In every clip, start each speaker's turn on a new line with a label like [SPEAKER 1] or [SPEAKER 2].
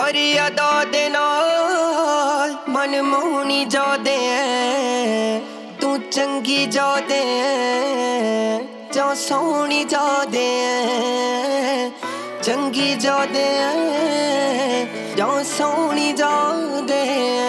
[SPEAKER 1] हर अदा दे नाल मन मोहनी जादे तू चंगी जादे जा सोहनी जादे चंगी जादे जा सोहनी जादे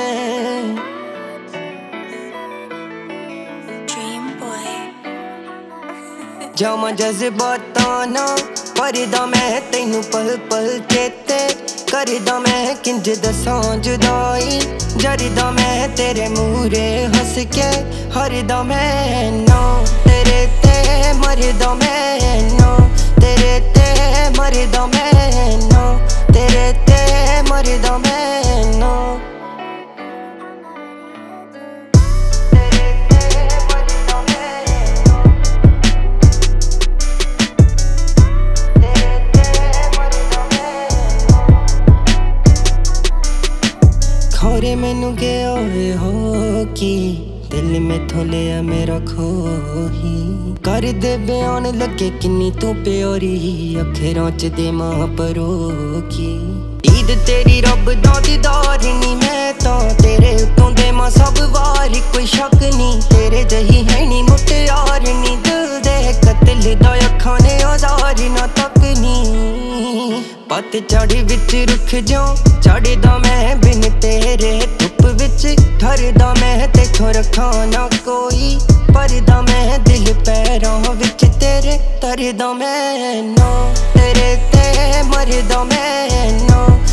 [SPEAKER 1] जामा जज्बातां ना करदा मैं तैनू पल पल चेते करदा मैं किंज दसां जुदाई जरदा मैं तेरे मूरे हस के हरदा मैं ना तेरे ते मरदा मैं ना तेरे ते मरदा मैं ना तेरे ते मरदा मैं ना खोरे मैनू गया हो कि दिल मैथों लिया मेरा खोही कर दे बयान लगे किन्नी तू प्यारी अखरां च दे मां परोखी ईद तेरी रब दा दीदार नी मैं तां तेरे उत्तों दे मां सब वार कोई शक नी तेरे जही है नी मुटियार नी दिल दे कतल दा अखां ने औजार ना तक नी पत चढ़ विच रुख जो चढ़दा मैं बिन तेरे धुप विच ठरदा मैं तेथों रखा ना कोई परदा मैं दिल पैरां विच तेरे तरदा मैं ना तेरे ते मरदा मैं ना